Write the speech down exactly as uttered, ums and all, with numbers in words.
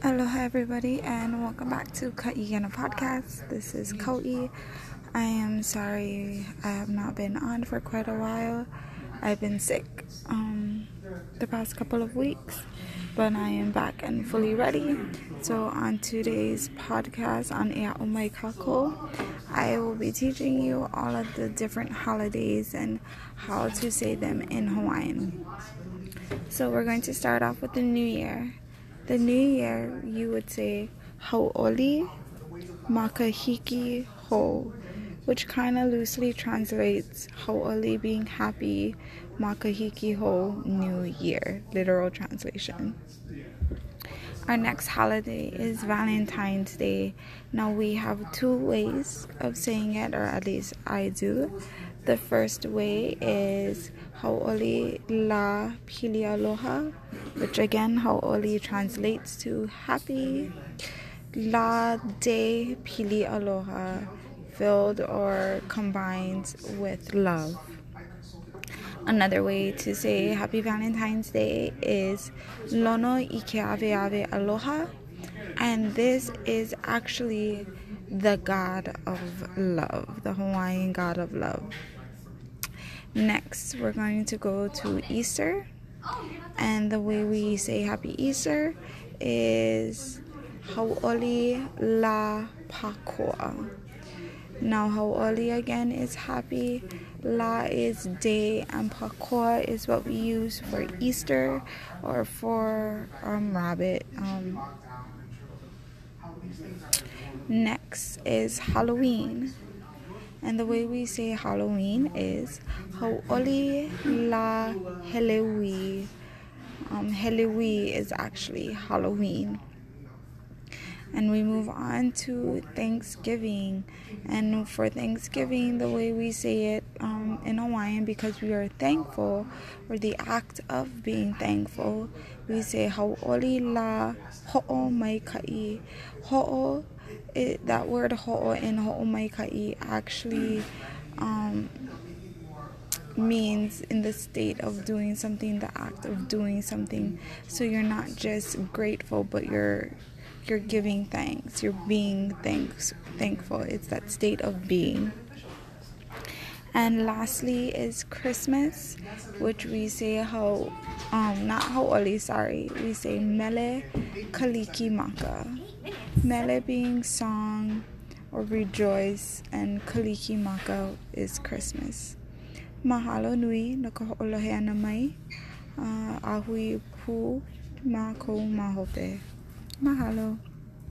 Aloha everybody and welcome back to Ka'igana Podcast. This is Koi. I am sorry I have not been on for quite a while. I've been sick um, the past couple of weeks, but I am back and fully ready. So on today's podcast on Ea Umai Kako, I will be teaching you all of the different holidays and how to say them in Hawaiian. So we're going to start off with the New Year. The New Year, you would say Hau'oli Makahiki Ho, which kind of loosely translates Hau'oli being happy, Makahiki Ho, New Year, literal translation. Our next holiday is Valentine's Day. Now we have two ways of saying it, or at least I do. The first way is Hau'oli la Pili Aloha, which again Hau'oli translates to happy. La de Pili Aloha, filled or combined with love. Another way to say Happy Valentine's Day is Lono Ike Ave Ave Aloha, and this is actually the god of love, the Hawaiian god of love. Next, we're going to go to Easter, and the way we say Happy Easter is Hau'oli la Pakua. Now, Hau'oli again is happy, La is day, and Pakua is what we use for Easter or for um, rabbit. Um, next is Halloween. And the way we say Halloween is Hau'oli la Helewi. Um, Helewi is actually Halloween. And we move on to Thanksgiving. And for Thanksgiving, the way we say it um, in Hawaiian, because we are thankful, or the act of being thankful, we say Hau'oli la ho'o mai ka'i. Ho'o, it, that word ho'o in ho'o mai ka'i actually um, means in the state of doing something, the act of doing something. So you're not just grateful, but you're You're giving thanks. You're being thanks, thankful. It's that state of being. And lastly is Christmas, which we say how, um, not Hau'oli, sorry. We say Mele Kaliki Maka. Mele being song or rejoice, and Kaliki Maka is Christmas. Mahalo nui na ka ho'olohe ana mai. Uh, ahui pu ma kou mahope. Mahalo.